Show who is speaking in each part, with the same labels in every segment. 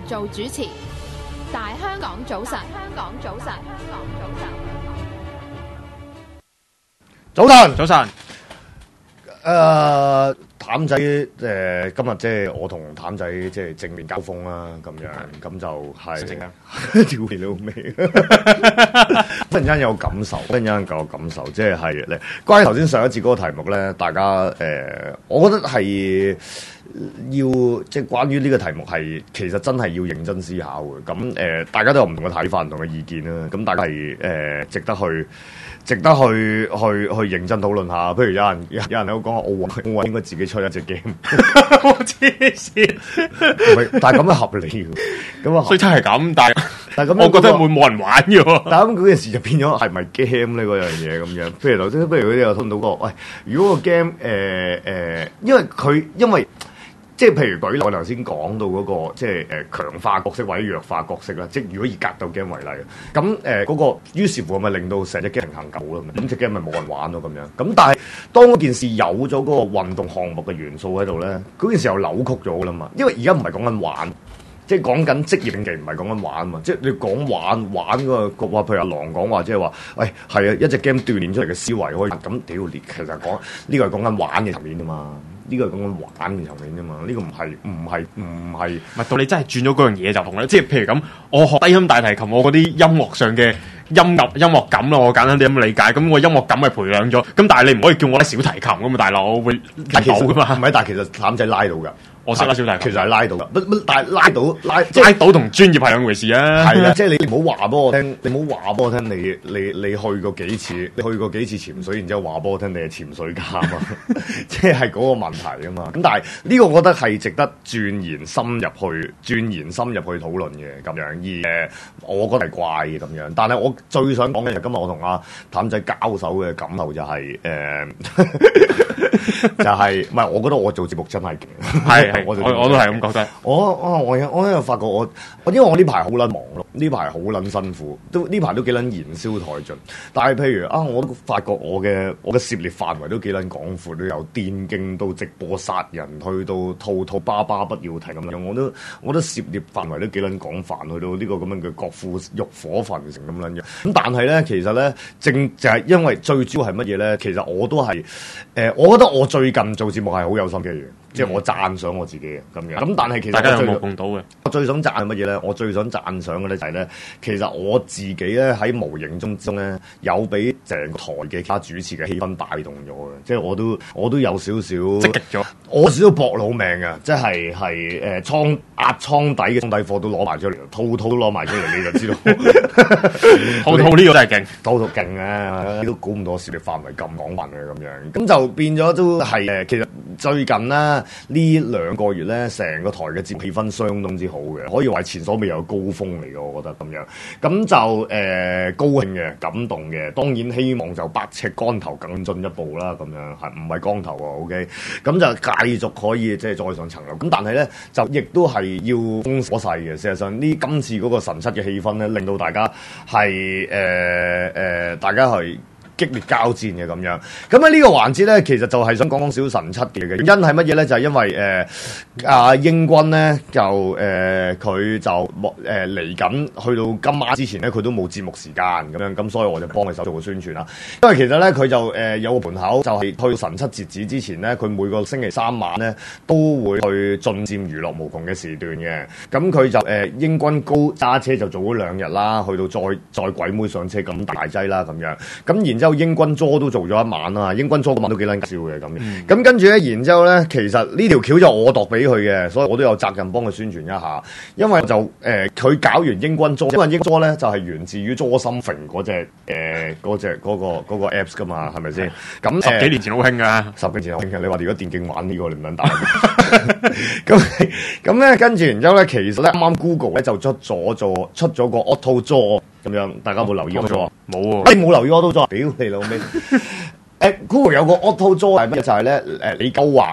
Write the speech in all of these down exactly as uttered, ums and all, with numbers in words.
Speaker 1: 做主持。大香港早晨，香港早晨，香港早晨，
Speaker 2: 早晨，
Speaker 3: 早晨。
Speaker 2: 誒，譚仔誒，今日即係我同譚仔即係正面交鋒啦，咁樣咁就係屌你老味，忽然間有感受，忽然間有感受，即係係咧。關於頭先上一節嗰個題目咧，大家誒、呃，我覺得係要即係關於呢個題目係其實真係要認真思考嘅。咁誒、呃，大家都有唔同嘅睇法、唔同嘅意見啦。咁大家係誒、呃、值得去。值得去去去認真討論下，譬如有人有人喺度講話奧運，奧運應該自己出一隻 game，
Speaker 3: 我黐線，
Speaker 2: 但係咁樣合理嘅，咁啊，
Speaker 3: 雖則係咁，但係
Speaker 2: 但係咁，
Speaker 3: 我覺得會冇人玩嘅喎。
Speaker 2: 但係咁嗰件事就變咗係咪 game 咧嗰樣嘢咁樣？譬如頭先，譬如佢哋有討論到過，喂，如果個 game 誒誒，因為佢因為。即係譬如舉例，我頭先講到嗰、那個即係誒、呃、強化角色或者弱化角色啦。即係如果以格鬥 game 為例，咁誒嗰個於是乎咪令到成隻 game 平衡夠啦，咁隻 game 咪冇人玩咯咁樣。咁但係當嗰件事有咗嗰個運動項目嘅元素喺度咧，嗰件事又扭曲咗啦嘛。因為而家唔係講緊玩，即係講緊職業競技，唔係講緊玩嘛。即係你講玩玩嗰個話，譬如阿狼講話，即係話，喂係啊，一隻 game 鍛鍊出嚟嘅思維可以咁屌你，其實講呢個係講緊玩嘅層面啊嘛。呢個係講緊玩嘅層面啫嘛，呢、這個唔係唔係唔係，
Speaker 3: 唔係到你真係轉咗嗰樣嘢就同啦，即係譬如咁，我學低音大提琴，我嗰啲音樂上嘅音樂音樂感咯，我簡單啲咁理解，咁我音樂感係培養咗，咁但係你唔可以叫我拉小提琴咁嘛，大佬，我會拉到噶嘛，
Speaker 2: 唔係，但係其實譚仔拉到㗎。
Speaker 3: 我識拉小提琴，
Speaker 2: 其實係拉到㗎，不不，但係拉到拉
Speaker 3: 拉到同專業係兩回事啊。
Speaker 2: 係啦，即係你唔好話俾我聽，你唔好話俾我聽，你你你去過幾次，你去過幾次潛水，然之後話俾我聽你係潛水家嘛，即係嗰個問題啊嘛。咁但係呢個我覺得係值得鑽研深入去，鑽研深入去討論嘅咁樣。而誒，我覺得係怪嘅咁樣。但係我最想講嘅就今日我同阿譚仔交手嘅感受就係、是、誒，呃、就係唔係？我覺得我做節目真係勁，係。
Speaker 3: 我我都係咁覺得。
Speaker 2: 我我我我咧又發覺我，我因為我呢排好撚忙碌，呢排好撚辛苦，都呢排都幾撚燃燒殆盡。但係譬如啊，我都發覺我嘅我嘅涉獵範圍都幾撚廣闊，都由電競到直播殺人，去到套套巴巴不要停咁樣。我都我都涉獵範圍都幾撚廣泛，去到呢個咁樣嘅國父欲火焚城咁撚樣。咁但係咧，其實咧正就係、是、因為最主要係乜嘢咧？其實我都係誒、呃，我覺得我最近做節目係好有心機嘅。即係我讚賞我自己嘅咁樣，咁但係其實
Speaker 3: 大家有冇碰到嘅？
Speaker 2: 我最想讚係乜嘢咧？我最想讚賞嘅咧就係咧，其實我自己咧喺無形中中咧有俾成個台嘅其他主持嘅氣氛帶動咗嘅，即係我都我都有少少
Speaker 3: 積極咗，
Speaker 2: 我少少搏老命嘅，即係係誒倉壓倉底嘅倉底貨都攞埋出嚟，套套都攞埋出嚟，你就知道，
Speaker 3: 套套呢個真係勁，
Speaker 2: 套套勁啊！你都估唔到我涉獵範圍咁廣泛嘅咁樣，咁就變咗都係誒，其實最近咧。呢兩個月咧，成個台嘅節目氣氛相當之好嘅，可以話前所未有嘅高峰嚟嘅，我覺得咁樣。咁就誒、呃、高興嘅、感動嘅，當然希望就百尺竿頭更進一步啦，咁樣係唔係光頭喎 ？OK，咁就繼續可以即係再上層樓。咁但係咧，就亦都係要封鎖勢嘅。事實上，呢今次嗰個神七嘅氣氛咧，令到大家係誒誒，大家係。激烈交戰嘅咁樣，咁喺呢個環節咧，其實就係想講講小神七嘅原因係乜嘢咧？就係、是、因為誒阿、呃、英軍咧就誒佢、呃、就誒嚟緊去到今晚之前咧，佢都冇節目時間咁樣，咁所以我就幫佢手做個宣傳啦。因為其實咧佢就誒、呃、有個盤口，就係去到神七截止之前咧，佢每個星期三晚咧都會去進佔娛樂無窮嘅時段嘅。咁佢就誒、呃、英軍高揸車就做咗兩日啦，去到再再鬼妹上車咁大劑啦咁樣，咁然之後。英軍捉都做咗一晚啦，英軍捉嗰晚都幾撚笑嘅咁嘅，咁、嗯、跟住咧，然之後咧，其實呢條橋就我度俾佢嘅，所以我都有責任幫佢宣傳一下，因為就誒佢、呃、搞完英軍捉，因為英捉咧就係、是、源自於 Jawsomething 嗰隻誒嗰隻嗰個嗰、那個 apps 噶嘛，係咪先？咁
Speaker 3: 十幾年前好興噶，
Speaker 2: 十幾年前好興嘅。你話如果電競玩呢、這個你唔撚打，咁咁咧跟住，然之後咧，其實咧啱啱 Google 咧就出咗做出咗個 Auto Draw。咁樣，大家有冇留意咗？
Speaker 3: 冇喎，
Speaker 2: 你冇留意 Auto Draw？屌你老味！誒，Google 有個 Auto Draw 係乜嘢？就係咧誒，你勾畫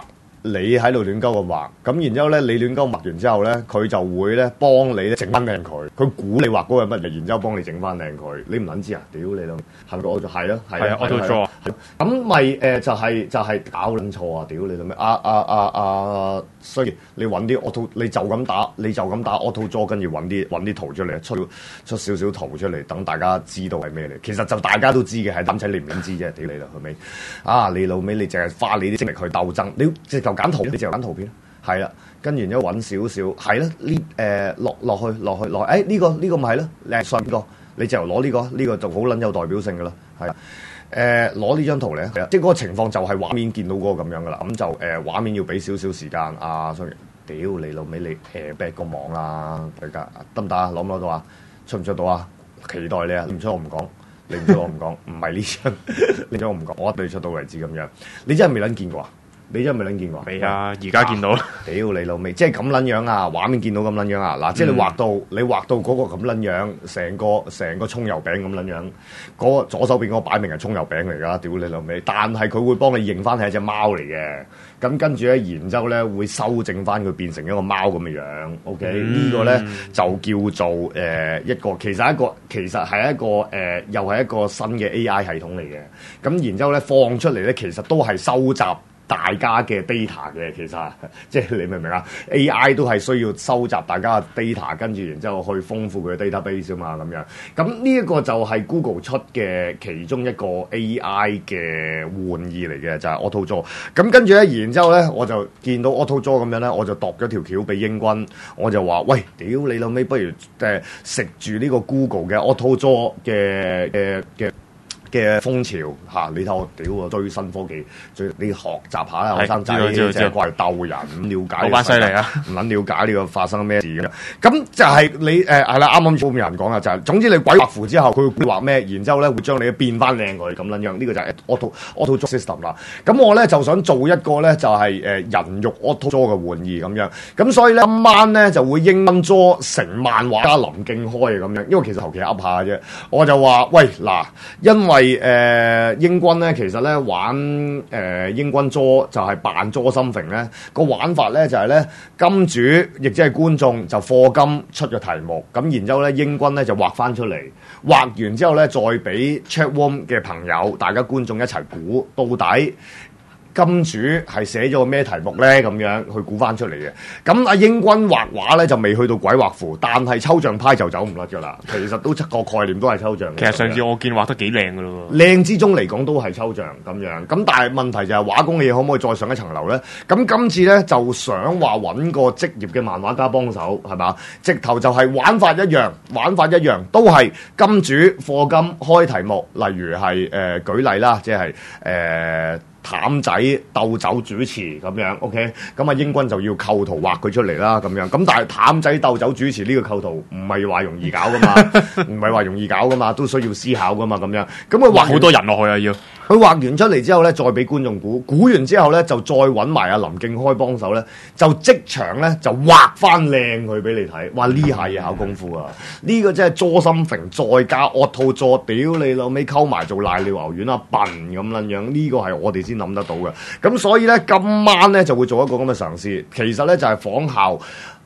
Speaker 2: 你喺度亂鳩咁畫，咁然之後咧你亂鳩畫完之後咧，佢就會咧幫你咧整翻靚佢，佢估你畫嗰個乜嘢，然之後幫你整翻靚佢，你唔撚知啊？屌你老，係咪我就係咯，係啊
Speaker 3: ，auto draw，
Speaker 2: 咁咪誒就係就係搞撚錯啊！屌你老咩？啊啊啊啊！所以你揾啲 auto，你就咁打，你就咁打 auto draw，跟住揾啲揾啲圖出嚟，出出少少圖出嚟，等大家知道係咩嚟。其實就大家都知嘅，係膽仔你唔撚知啫，屌你啦，係咪？啊你老尾你淨係花你啲精力去鬥爭，你直頭揀圖，你直頭揀圖片，係啦，跟住然之後揾少少，係啦，呢誒落落去落去落，誒呢個呢個咪係咯，靚信呢個，你就攞呢個呢個就好撚有代表性噶啦，係。誒攞呢張圖咧，係啊，即係嗰個情況就係畫面見到嗰個咁樣噶啦，咁就誒、呃、畫面要俾少少時間啊 sorry，屌你老味你誒 back 個網啦，大家得唔得啊？攞唔攞到啊？出唔出到啊？期待你啊！你唔出我唔講，你唔出我唔講，唔係呢張，你出我唔講，我一對出到為止咁樣，你真係未撚見過啊？你真係未撚見過？
Speaker 3: 未啊！而家見到，
Speaker 2: 屌你老味，即係咁撚樣啊！畫面見到咁撚樣啊！嗱，即係你畫到，你畫到嗰個咁撚樣，成個成個葱油餅咁撚樣，嗰個左手邊嗰個擺明係葱油餅嚟㗎，屌你老味！但係佢會幫你認翻係一隻貓嚟嘅，咁跟住咧，然之後咧會修正翻佢變成一個貓咁嘅樣。OK，嗯、個呢個咧就叫做誒、呃、一個，其實一個其實係一個誒、呃，又係一個新嘅 A I 系統嚟嘅。咁然之後咧放出嚟咧，其實都係收集大家嘅 data 嘅，其實即係你明唔明啊 ？A I 都係需要收集大家嘅 data， 跟住然之後去豐富佢嘅 database 啊嘛，咁樣。咁呢一個就係 Google 出嘅其中一個 A I 嘅玩意嚟嘅，就係、是、Auto Draw。咁跟住咧，然之後咧，我就見到 Auto Draw 咁樣咧，我就度咗條橋俾英軍，我就話：喂，屌你老尾，不如誒食住呢個 Google 嘅 Auto Draw 嘅嘅嘅嘅風潮嚇、啊，你睇我屌啊，追新科技，追你學習下啦，後生仔即係過嚟鬥人咁了解，好班犀利啊！唔撚了解呢個發生咩事咁樣，咁就係你誒係啦，啱啱冇人講啊，就係、是、總之你鬼畫符之後，佢會畫咩，然之後咧會將你變翻靚佢咁撚樣，呢、這個就係 auto auto draw system 啦。咁我咧就想做一個咧就係、是、誒人肉 auto draw 嘅玩意咁樣，咁所以咧今晚咧就會英文 draw 成漫畫家林敬開咁樣，因為其實求其噏下啫，我就話喂嗱，因為誒、呃、英軍咧，其實咧玩誒、呃、英軍捉就係扮捉心揈咧，個玩法咧就係、是、咧金主亦即係觀眾就課金出個題目，咁然之後咧英軍咧就畫翻出嚟，畫完之後咧再俾 chat room 嘅朋友，大家觀眾一齊估到底金主係寫咗個咩題目咧？咁樣去估翻出嚟嘅。咁阿英軍畫畫咧就未去到鬼畫符，但係抽象派就走唔甩㗎啦。其實都七個概念都係抽象嘅。
Speaker 3: 其實上次我見畫得幾靚㗎咯喎。
Speaker 2: 靚之中嚟講都係抽象咁樣。咁但係問題就係畫工嘅嘢可唔可以再上一層樓咧？咁今次咧就想話揾個職業嘅漫畫家幫手係嘛？直頭就係玩法一樣，玩法一樣都係金主課金開題目，例如係誒、呃、舉例啦，即係誒。呃譚仔鬥酒主持咁樣 ，OK，咁啊英軍就要構圖畫佢出嚟啦，咁樣，咁但係譚仔鬥酒主持呢個構圖唔係話容易搞噶嘛，唔係話容易搞噶嘛，都需要思考噶嘛，咁樣，咁佢畫
Speaker 3: 好多人落去啊要，
Speaker 2: 佢畫完出嚟之後咧，再俾觀眾估，估完之後咧就再揾埋阿林敬開幫手咧，就即場咧就畫翻靚佢俾你睇，哇呢下嘢考功夫啊，呢、這個真係捉心揈再加 auto 捉，屌你老尾溝埋做瀨尿牛丸啊笨咁撚樣，呢、這個係我哋先諗得到嘅，咁所以咧今晚咧就會做一個咁嘅嘗試，其實咧就係、是、仿效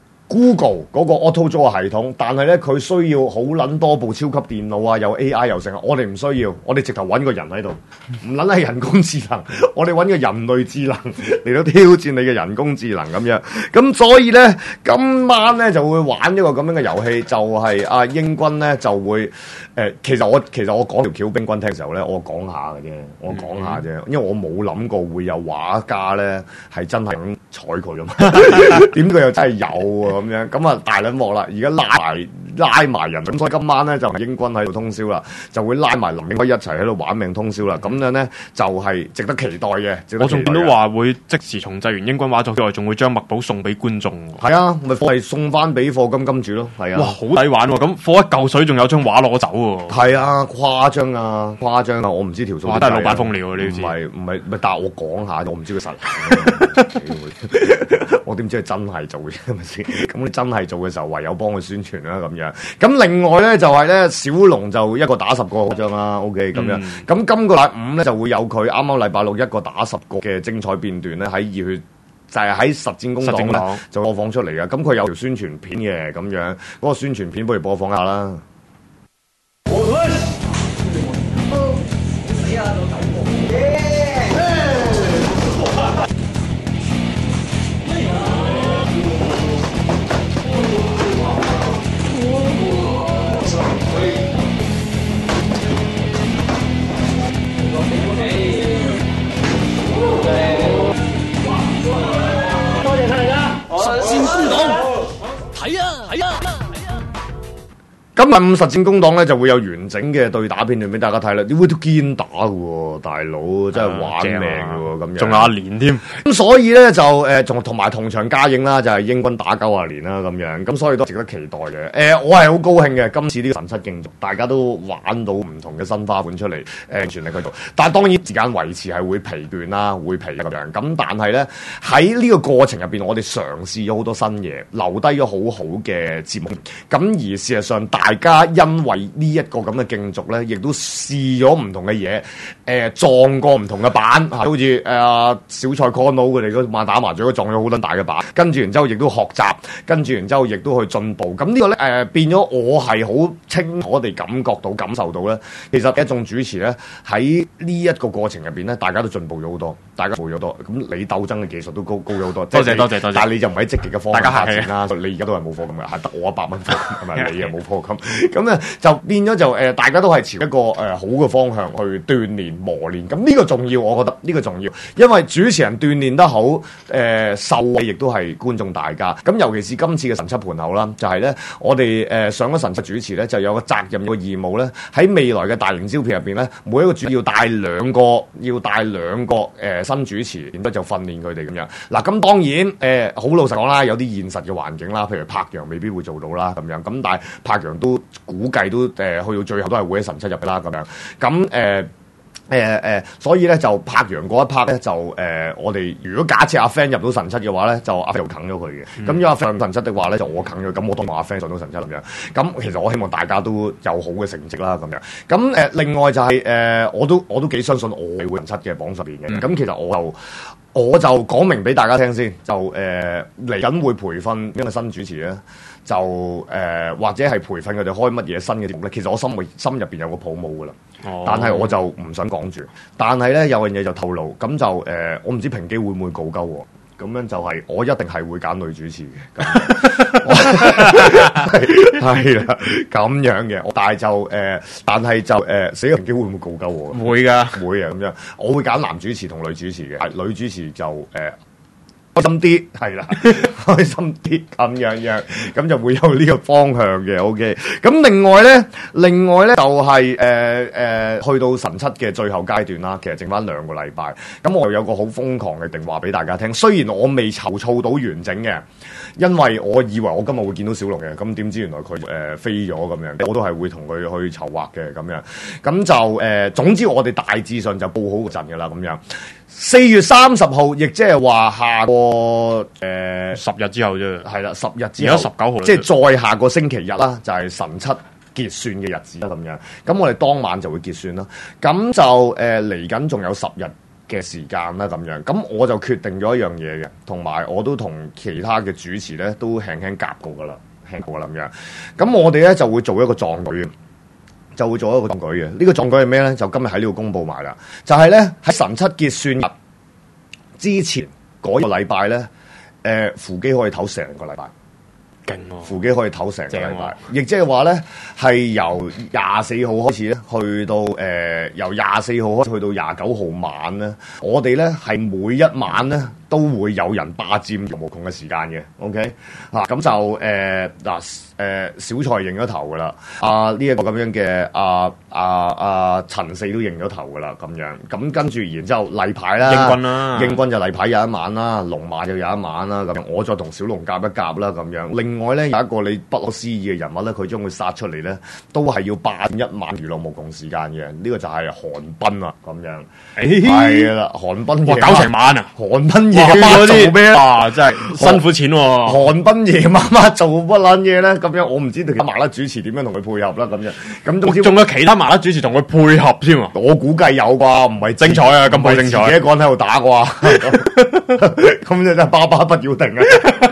Speaker 2: Google 嗰個 Auto Draw 系統，但係咧佢需要好撚多部超級電腦啊，有 A I 又成，我哋唔需要，我哋直頭揾個人喺度，唔撚係人工智能，我哋揾個人類智能嚟到挑戰你嘅人工智能咁樣，咁所以咧今晚咧就會玩一個咁樣嘅遊戲，就係、是、阿英軍咧就會誒、呃，其實我其實我講條橋兵軍聽嘅時候咧，我講下嘅啫，我講下啫，因為我冇諗過會有畫家咧係真係咁睬佢咁，點佢又真係有啊？咁樣咁啊大撚鑊啦！而家拉埋拉埋人，咁所以今晚咧就係英軍喺度通宵啦，就會拉埋林敬開一齊喺度玩命通宵啦。咁樣咧就係、是、值得期待嘅。
Speaker 3: 我仲見到話會即時重製完英軍畫作之外，仲會將墨寶送俾觀眾。
Speaker 2: 係啊，咪係送翻俾課金金主咯。係啊，
Speaker 3: 哇，好抵玩喎！咁課一嚿水，仲有張畫攞走喎。
Speaker 2: 係啊，誇張啊，誇張啊！我唔知條數。
Speaker 3: 哇，都係老闆風料啊！呢啲
Speaker 2: 唔係唔係唔係，但係我講下，我唔知佢實。我點知佢真係做嘅係咪先？咁你真係做嘅時候，唯有幫佢宣傳啦咁樣。咁另外咧就係、是、咧，小龍就一個打十個張啦 ，OK 咁樣。咁、嗯、今個禮五咧就會有佢啱啱禮拜六一個打十個嘅精彩片段咧喺熱血就係喺實戰工黨咧
Speaker 3: 實戰黨
Speaker 2: 就播放出嚟嘅。咁佢有條宣傳片嘅咁樣，嗰、那個宣傳片不如播放一下啦。今日五實戰工黨咧就會有完整嘅對打片段俾大家睇啦，點會都堅打嘅喎，大佬真係玩命嘅喎，咁樣
Speaker 3: 仲有阿連添。
Speaker 2: 咁所以咧就誒，仲同埋同場加映啦，就係英軍打九啊年啦咁樣，咁所以都值得期待嘅。誒、呃，我係好高興嘅，今次呢個神七競逐，大家都玩到唔同嘅新花款出嚟，誒、呃，全力去做。但係當然時間維持係會疲倦啦，會疲咁樣。咁但係咧喺呢個過程入邊，我哋嘗試咗好多新嘢，留低咗好好嘅節目。咁而事實上大家因為呢一個咁嘅競逐咧，亦都試咗唔同嘅嘢，誒、呃、撞過唔同嘅板，好似誒、呃、小蔡 Cono 佢哋嗰晚打麻雀都撞咗好多大嘅板，跟住然之後亦都學習，跟住然之後亦都去進步。咁呢個咧誒、呃、變咗我係好清楚地感覺到、感受到咧，其實一眾主持咧喺呢一個過程入邊咧，大家都進步咗好多，大家進步咗多。咁你鬥爭嘅技術都高高咗好多，
Speaker 3: 多謝多謝多謝。
Speaker 2: 但係你就唔喺積極嘅方向發展啦。
Speaker 3: 大
Speaker 2: 你而家都係冇課金嘅，係得我一百蚊課金，係咪？你又冇課金，咁咧就變咗就誒、呃，大家都係朝一個誒、呃、好嘅方向去鍛鍊磨練。咁呢個重要，我覺得呢個重要，因為主持人鍛鍊得好，誒、呃、受惠亦都係觀眾大家。咁尤其是今次嘅神七盤口啦，就係、是、咧我哋誒、呃、上咗神七主持咧，就有個責任、有個義務咧，喺未來嘅大型招片入邊咧，每一個主要帶兩個，要帶兩個誒、呃、新主持，然之後就訓練佢哋咁樣。嗱，咁當然誒好、呃、老實講啦，有啲現實嘅環境啦，譬如柏楊未必會做到啦咁樣。咁但係柏楊都估計都誒、呃、去到最後都係會喺神七入去啦咁樣。咁誒誒誒，所以咧就柏楊嗰一 part 咧就誒、呃，我哋如果假設阿 Fan 入到神七嘅話咧，就阿 Fan 就啃咗佢嘅。咁、嗯、如果阿 Fan 入神七的話咧，就我啃咗。咁我當我阿 Fan 上到神七咁樣。咁其實我希望大家都有好嘅成績啦咁樣。咁誒、呃，另外就係、是、誒、呃，我都我都幾相信我係會神七嘅榜上邊嘅。咁、嗯、其實我就我就講明俾大家聽先，就誒嚟緊會培訓一個新主持咧。就誒、呃、或者係培訓佢哋開乜嘢新嘅節目咧，其實我心裏心入邊有個抱負噶啦，哦、但係我就唔想講住。但係咧有樣嘢就透露，咁就誒、呃、我唔知平基會唔會告鳩我，咁樣就係我一定係會揀女主持嘅，係啦咁樣嘅。但係就誒、呃，但係就誒死平基會唔會告鳩我？
Speaker 3: 會噶，
Speaker 2: 會啊咁樣。我會揀男主持同女主持嘅，係女主持就誒。呃開心啲係啦，開心啲咁樣樣，咁就會有呢個方向嘅。OK，咁另外咧，另外咧就係誒誒，去到神七嘅最後階段啦。其實剩翻兩個禮拜，咁我有個好瘋狂嘅定話俾大家聽。雖然我未籌措到完整嘅，因為我以為我今日會見到小龍嘅，咁點知原來佢誒、呃、飛咗咁樣。我都係會同佢去籌劃嘅咁樣。咁就誒、呃，總之我哋大致上就報好個陣噶啦咁樣。四月三十號，亦即係話下個誒、呃、
Speaker 3: 十日之後啫，
Speaker 2: 係啦，十日之後，
Speaker 3: 而家十九號，
Speaker 2: 即係再下個星期日啦，就係、是、神七結算嘅日子啦，咁樣。咁我哋當晚就會結算啦。咁就誒嚟緊仲有十日嘅時間啦，咁樣。咁我就決定咗一樣嘢嘅，同埋我都同其他嘅主持咧都輕輕夾過噶啦，輕過啦咁樣。咁我哋咧就會做一個壯舉。就會做一個壯舉嘅，呢、這個壯舉係咩咧？就今日喺呢度公佈埋啦。就係咧喺神七結算日之前嗰個禮拜咧，誒、呃、扶基可以唞成個禮拜，勁喎、啊！扶基可以唞成個禮拜，亦即係話咧係由廿四號開始咧，去到誒、呃、由廿四號開始去到廿九號晚咧，我哋咧係每一晚咧都會有人霸佔無窮嘅時間嘅。OK 啊，咁就誒嗱。誒、呃、小蔡認咗頭噶啦，啊呢一、這個咁樣嘅啊啊啊陳四都認咗頭噶啦，咁樣咁跟住然之後例牌啦，
Speaker 3: 英軍啦，
Speaker 2: 英軍就例牌有一晚啦，龍馬就有一晚啦，咁樣我再同小龍夾一夾啦，咁樣。另外咧有一個你不可思議嘅人物咧，佢將會殺出嚟咧，都係要霸一晚娛樂無窮時間嘅。呢、這個就係韓斌啊，咁樣。係啦、欸，韓斌哇搞成晚啊，韓斌媽
Speaker 3: 做
Speaker 2: 做咩
Speaker 3: 啊？真係辛苦錢喎。
Speaker 2: 韓賓夜媽媽做乜撚嘢咧？咁樣我唔知道其他麻甩主持點樣同佢配合啦。咁樣咁總之
Speaker 3: 仲有其他麻甩主持同佢配合添啊！
Speaker 2: 我估計有啩，唔係
Speaker 3: 精彩啊，咁好精彩！
Speaker 2: 自己一個人喺度打啩，咁就真係爸爸不要停啊！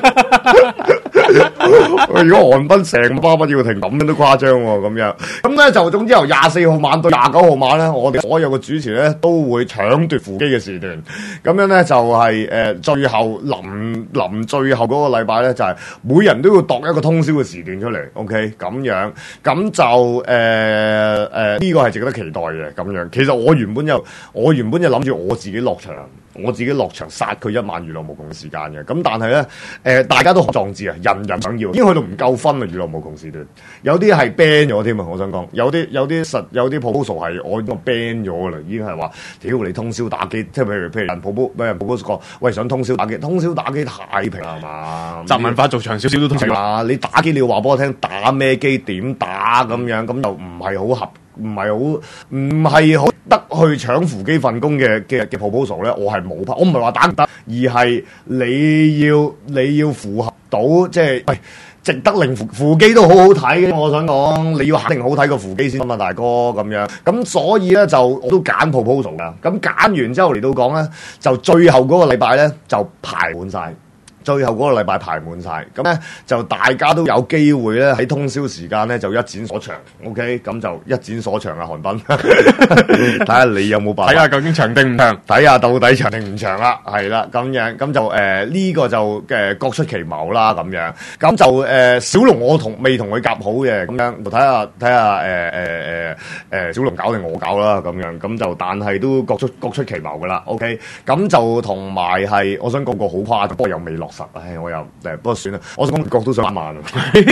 Speaker 2: 如果韓賓成個爸爸要停咁樣都誇張喎，咁樣咁咧就總之由廿四號晚到廿九號晚咧，我哋所有嘅主持咧都會搶奪扶機嘅時段，咁樣咧就係、是、誒、呃、最後臨臨最後嗰個禮拜咧就係、是、每人都要度一個通宵嘅時段出嚟 ，OK 咁樣咁就誒誒呢個係值得期待嘅咁樣。其實我原本就我原本就諗住我自己落場。我自己落場殺佢一晚娛樂無窮時間嘅，咁但係咧，誒、呃、大家都好壯志啊，人人想要，已經去到唔夠分啊，娛樂無窮時段，有啲係 ban 咗添啊，我想講，有啲有啲實有啲 proposal 係我 ban 咗噶啦，已經係話，屌你通宵打機，即係譬如譬如人 proposal，俾人 proposal 講，喂想通宵打機，通宵打機太平係嘛？
Speaker 3: 習文化做長少少都通宵
Speaker 2: 啊！你打機你要話俾我聽，打咩機點打咁樣，咁就唔係好合。唔係好，唔係好得去搶扶機份工嘅嘅嘅 proposal 咧，我係冇拍。我唔係話打唔得，而係你要你要符合到即係喂值得令扶扶機都好好睇嘅。我想講你要肯定好睇個扶機先啊嘛，大哥咁樣。咁所以咧就我都揀 proposal 㗎。咁揀完之後嚟到講咧，就最後嗰個禮拜咧就排滿晒。最後嗰個禮拜排滿晒，咁咧就大家都有機會咧喺通宵時間咧就一展所長 ，OK，咁就一展所長啊，韓賓，睇下你有冇辦法，
Speaker 3: 睇下究竟長定唔長，
Speaker 2: 睇下到底長定唔長啦，係啦，咁樣咁就誒呢、呃這個就誒、呃、各出其謀啦，咁樣，咁就誒、呃、小龍我同未同佢夾好嘅，咁樣睇下睇下誒誒誒誒小龍搞定我搞啦，咁樣，咁就但係都各出各出其謀噶啦 ，OK，咁就同埋係我想講個好誇張，不過又未落。唉，我又誒，不過算啦。我想講，國都想八萬啊，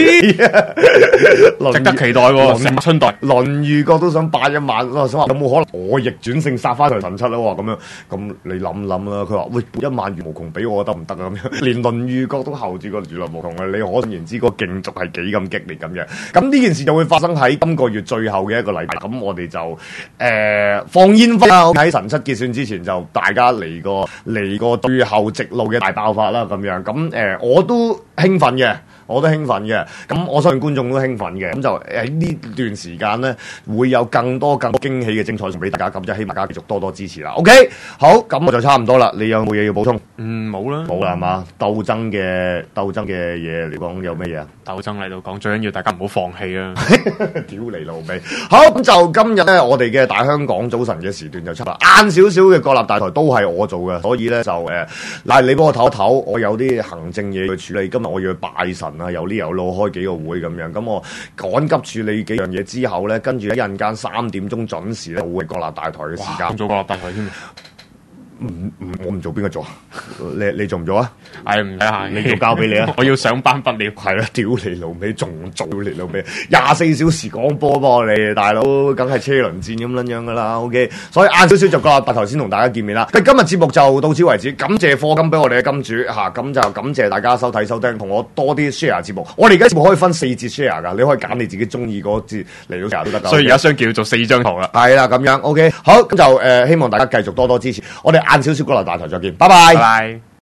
Speaker 3: 值得期待喎。成春代
Speaker 2: 輪遇國都想八一萬，我想話有冇可能我逆轉勝殺翻佢神七啦？咁樣咁你諗諗啦。佢話喂，一萬元無窮俾我得唔得啊？咁樣連輪遇國都候住個娛樂無窮啊！你可想而知個競逐係幾咁激烈咁樣。咁呢件事就會發生喺今個月最後嘅一個禮拜。咁我哋就誒、呃、放煙花啦！喺神七結算之前就大家嚟個嚟個最後直路嘅大爆發啦！咁樣。咁誒、呃，我都興奮嘅，我都興奮嘅。咁我相信觀眾都興奮嘅。咁就喺呢段時間咧，會有更多更多驚喜嘅精彩送俾大家。咁就希望大家繼續多多支持啦。OK，好，咁我就差唔多啦。你有冇嘢要補充？
Speaker 3: 嗯，冇啦，
Speaker 2: 冇啦，係嘛？鬥爭嘅鬥爭嘅嘢嚟講，有咩嘢啊？
Speaker 3: 鬥爭嚟到講，最緊要大家唔好放棄啊！
Speaker 2: 屌你老味！好，咁就今日咧，我哋嘅大香港早晨嘅時段就出啦。晏少少嘅國立大台都係我做嘅，所以咧就誒，嗱、呃，你幫我唞一唞，我有啲行政嘢去處理。今日我要去拜神啊，有呢有路開幾個會咁樣。咁我趕急處理幾樣嘢之後咧，跟住一陣間三點鐘準時咧，會國立大台嘅時間。
Speaker 3: 做國立大台添。
Speaker 2: 唔唔，我唔做邊個做啊？你你做唔做啊？
Speaker 3: 係唔睇下，
Speaker 2: 你做交俾你啊！
Speaker 3: 我要上班不了。
Speaker 2: 係啦，屌你老味，仲做你老味，廿四小時廣播噃你大佬，梗係車輪戰咁撚樣噶啦。OK，所以晏少少就個白頭先同大家見面啦。今日節目就到此為止，感謝課金俾我哋嘅金主嚇，咁、啊、就感謝大家收睇收聽，同我多啲 share 節目。我哋而家節目可以分四節 share 噶，你可以揀你自己中意嗰節嚟到 share 都得噶。
Speaker 3: 所以而家相叫做四張圖啦。
Speaker 2: 係啦，咁樣 OK，好咁就誒、呃，希望大家繼續多多支持。我哋晏少少過嚟大台再見，拜拜。
Speaker 3: 拜拜。